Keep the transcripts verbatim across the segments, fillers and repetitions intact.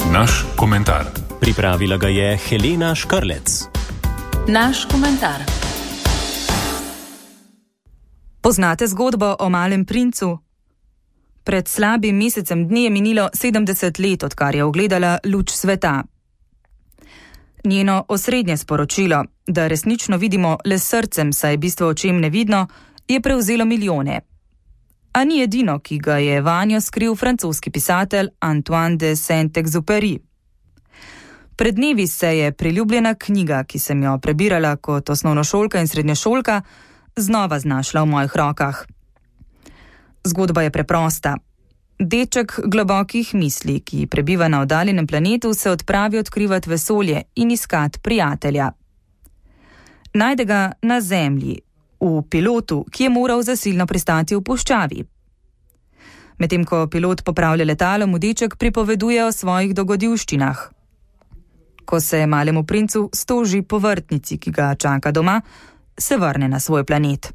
Naš komentar. Pripravila ga je Helena Škrlec. Naš komentar. Poznate zgodbo o malem princu? Pred slabim mesecem dni je minilo sedemdeset let, odkar je ugledala luč sveta. Njeno osrednje sporočilo, da resnično vidimo le s srcem, saj bistvo očem ne vidno, je prevzelo milijone. A ni edino, ki ga je vanjo skril francoski pisatelj Antoine de Saint-Exupéry. Pred dnevi se je priljubljena knjiga, ki sem jo prebirala kot osnovnošolka in srednješolka, znova znašla v mojih rokah. Zgodba je preprosta. Deček globokih misli, ki prebiva na oddaljenem planetu, se odpravi odkrivati vesolje in iskat prijatelja. Najde ga na Zemlji, v pilotu, ki je moral zasilno pristati v puščavi. Medtem ko pilot popravlja letalo, mu deček pripoveduje o svojih dogodivščinah. Ko se malemu princu stoži po vrtnici, ki ga čaka doma, se vrne na svoj planet.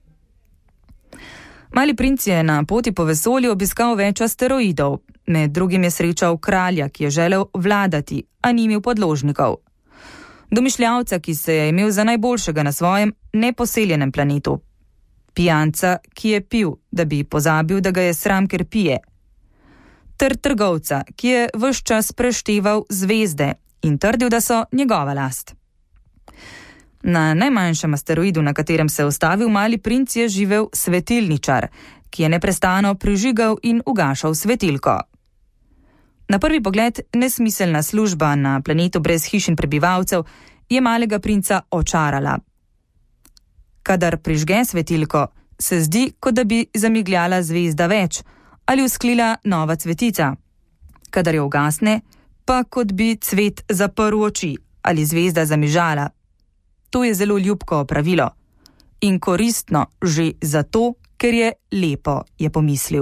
Mali princ je na poti po vesolju obiskal več asteroidov, med drugim je srečal kralja, ki je želel vladati, a ni imel podložnikov. Domišljavca, ki se je imel za najboljšega na svojem neposeljenem planetu. Pijanca, ki je pil, da bi pozabil, da ga je sram, ker pije. Ter trgovca, ki je ves čas prešteval zvezde in trdil, da so njegova last. Na najmanjšem asteroidu, na katerem se je ustavil mali princ, je živel svetilničar, ki je neprestano prižigal in ugašal svetilko. Na prvi pogled nesmiselna služba na planetu brez hiš in prebivalcev je malega princa očarala. Kadar prižge svetilko, se zdi, kot da bi zamigljala zvezda več ali usklila nova cvetica. Kadar jo ugasne, pa kot bi cvet zaprl oči ali zvezda zamižala. To je zelo ljubko opravilo in koristno že zato, ker je lepo, je pomislil.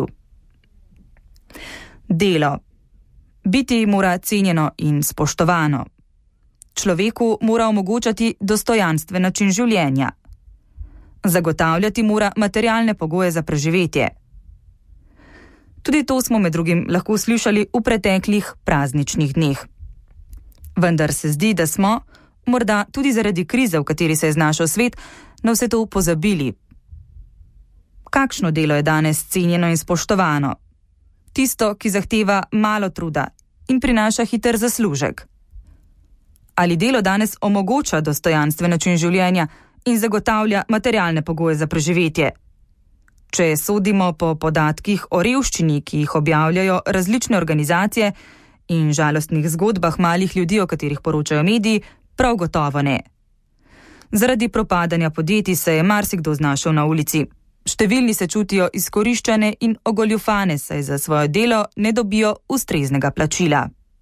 Delo. Biti mora cenjeno in spoštovano. Človeku mora omogočati dostojanstven način življenja. Zagotavljati mora materialne pogoje za preživetje. Tudi to smo med drugim lahko slišali v preteklih prazničnih dneh. Vendar se zdi, da smo, morda tudi zaradi krize, v kateri se je znašel svet, na vse to pozabili. Kakšno delo je danes cenjeno in spoštovano? Tisto, ki zahteva malo truda in prinaša hiter zaslužek. Ali delo danes omogoča dostojanstven način življenja in zagotavlja materialne pogoje za preživetje? Če sodimo po podatkih o revščini, ki jih objavljajo različne organizacije in žalostnih zgodbah malih ljudi, o katerih poročajo mediji, prav gotovo ne. Zaradi propadanja podjetij se je marsikdo znašel na ulici. Številni se čutijo izkoriščane in ogoljufane, saj za svoje delo ne dobijo ustreznega plačila.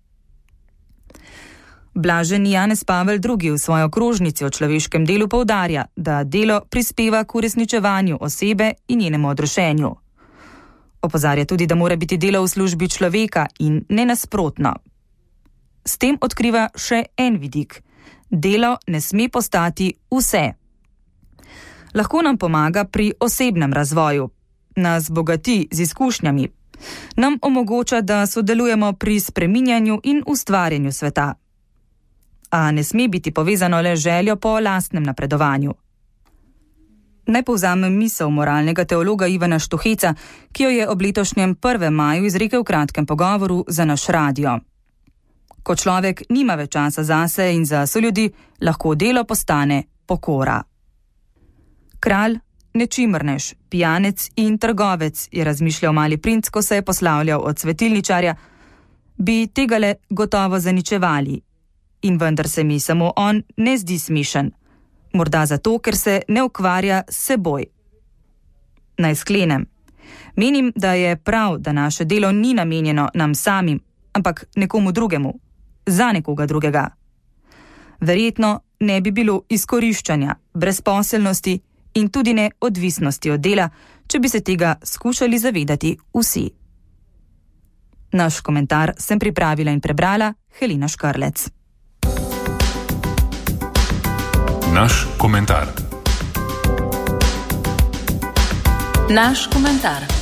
Blaženi Janez Pavel drugi v svojo krožnici o človeškem delu poudarja, da delo prispeva k uresničevanju osebe in njenemu odrešenju. Opozarja tudi, da mora biti delo v službi človeka in ne nasprotno. S tem odkriva še en vidik. Delo ne sme postati vse. Lahko nam pomaga pri osebnem razvoju, nas bogati z izkušnjami, nam omogoča, da sodelujemo pri spreminjanju in ustvarjanju sveta. A ne sme biti povezano le željo po lastnem napredovanju. Naj povzamem misel moralnega teologa Ivana Štuheca, ki jo je ob letošnjem prvem maju izrekel v kratkem pogovoru za naš radio. Ko človek nima več časa zase in za soljudi, lahko delo postane pokora. Kralj, nečimrnež, pijanec in trgovec, je razmišljal mali princ, ko se je poslavljal od svetilničarja, bi tegale gotovo zaničevali. In vendar se mi samo on ne zdi smešen. Morda zato, ker se ne ukvarja s seboj. Naj sklenem. Menim, da je prav, da naše delo ni namenjeno nam samim, ampak nekomu drugemu, za nekoga drugega. Verjetno ne bi bilo izkoriščanja, brezposelnosti in tudi ne odvisnosti od dela, če bi se tega skušali zavedati vsi. Naš komentar sem pripravila in prebrala Helena Škrlec. Naš komentar. Naš komentar.